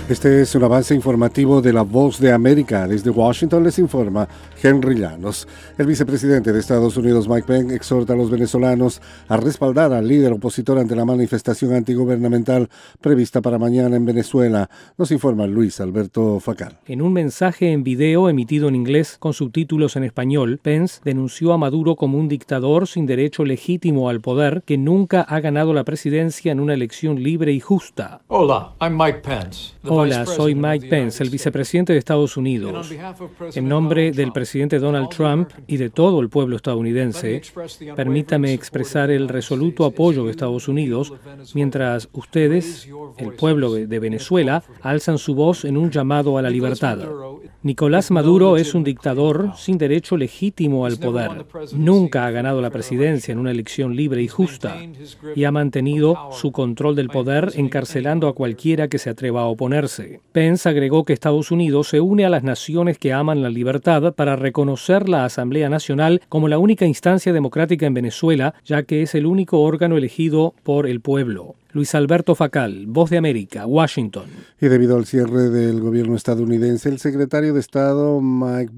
Este es un avance informativo de La Voz de América. Desde Washington les informa Henry Llanos. El vicepresidente de Estados Unidos, Mike Pence, exhorta a los venezolanos a respaldar al líder opositor ante la manifestación antigubernamental prevista para mañana en Venezuela. Nos informa Luis Alberto Facal. En un mensaje en video emitido en inglés con subtítulos en español, Pence denunció a Maduro como un dictador sin derecho legítimo al poder que nunca ha ganado la presidencia en una elección libre y justa. Hola, I'm Mike Pence. Hola, soy Mike Pence, el vicepresidente de Estados Unidos. En nombre del presidente Donald Trump y de todo el pueblo estadounidense, permítame expresar el resoluto apoyo de Estados Unidos mientras ustedes, el pueblo de Venezuela, alzan su voz en un llamado a la libertad. Nicolás Maduro es un dictador sin derecho legítimo al poder. Nunca ha ganado la presidencia en una elección libre y justa y ha mantenido su control del poder encarcelando a cualquiera que se atreva a oponerse. Pence agregó que Estados Unidos se une a las naciones que aman la libertad para reconocer la Asamblea Nacional como la única instancia democrática en Venezuela, ya que es el único órgano elegido por el pueblo. Luis Alberto Facal, Voz de América, Washington. Y debido al cierre del gobierno estadounidense, el secretario de Estado Mike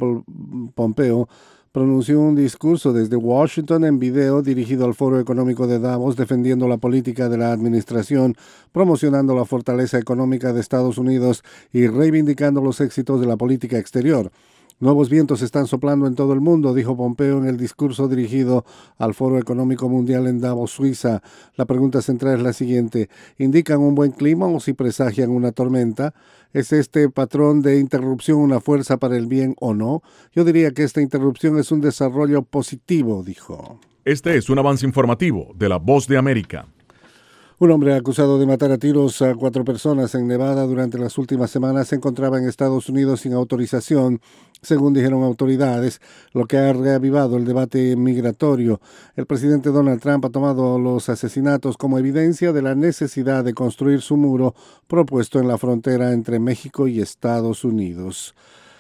Pompeo pronunció un discurso desde Washington en video dirigido al Foro Económico de Davos, defendiendo la política de la administración, promocionando la fortaleza económica de Estados Unidos y reivindicando los éxitos de la política exterior. Nuevos vientos están soplando en todo el mundo, dijo Pompeo en el discurso dirigido al Foro Económico Mundial en Davos, Suiza. La pregunta central es la siguiente: ¿indican un buen clima o si presagian una tormenta? ¿Es este patrón de interrupción una fuerza para el bien o no? Yo diría que esta interrupción es un desarrollo positivo, dijo. Este es un avance informativo de La Voz de América. Un hombre acusado de matar a tiros a 4 personas en Nevada durante las últimas semanas se encontraba en Estados Unidos sin autorización, según dijeron autoridades, lo que ha reavivado el debate migratorio. El presidente Donald Trump ha tomado los asesinatos como evidencia de la necesidad de construir su muro propuesto en la frontera entre México y Estados Unidos.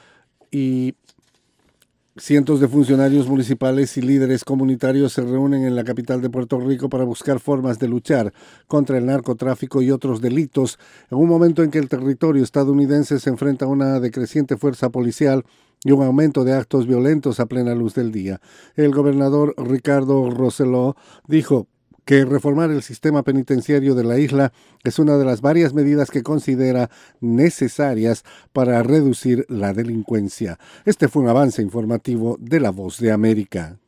Y cientos de funcionarios municipales y líderes comunitarios se reúnen en la capital de Puerto Rico para buscar formas de luchar contra el narcotráfico y otros delitos, en un momento en que el territorio estadounidense se enfrenta a una decreciente fuerza policial y un aumento de actos violentos a plena luz del día. El gobernador Ricardo Rosselló dijo que reformar el sistema penitenciario de la isla es una de las varias medidas que considera necesarias para reducir la delincuencia. Este fue un avance informativo de La Voz de América.